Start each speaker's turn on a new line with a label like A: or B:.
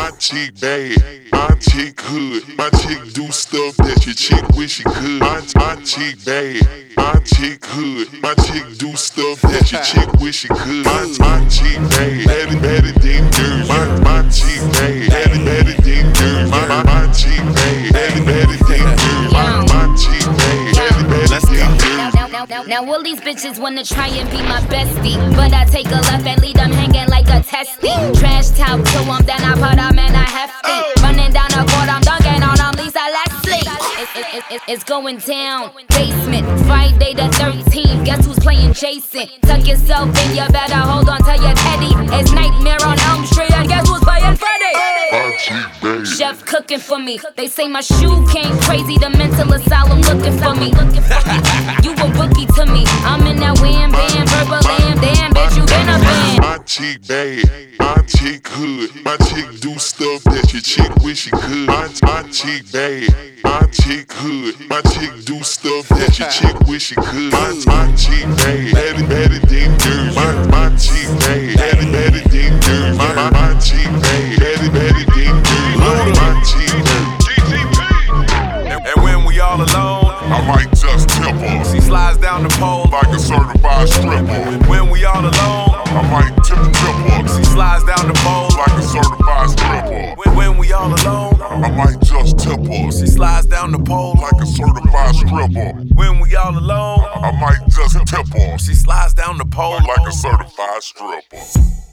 A: My chick bad, my chick hood. My chick do stuff that your chick wish she could. My chick bad, my chick hood. My chick do stuff that your chick wish she could. My chick bad, better than dirt. My chick bad, better than dirt. My chick bad, better than dirt. My chick bad, better than dirt.
B: Now all these bitches wanna try and be my bestie, but I take a left and leave them hanging like a testy. Trash talk to them, then I put them in a hefty. Running down the court, I'm dunking on them, Lisa Leslie. It's going down. Basement, Friday the 13th. Guess who's playing Jason? Tuck yourself in, you better hold on to your teddy. It's Nightmare on Elm Street, and guess who's playing Freddy? Chef cooking for me. They say my shoe came crazy. The mental asylum looking for me. You a rookie to me. I'm in that wham bam, verbal lamb. Damn, bitch, you been a fan.
A: My chick bad, my chick hood. My chick do stuff that your chick wish she could. My chick bad, my chick hood. My chick do stuff that your chick wish she could. My chick bad, better than dirt. My chick bad, better than dirt. My chick bad, better than dirt. My chick bad.
C: And when we all alone,
A: I might just tip her.
C: she slides down the pole
A: Like a certified stripper.
C: When we all alone,
A: I might tip her.
C: she slides down the pole
A: Like a certified stripper.
C: When we all alone,
A: I might just tip her.
C: she slides down the pole
A: Like a certified stripper.
C: When we all alone,
A: I might just tip her.
C: she slides down the pole
A: Like a certified stripper.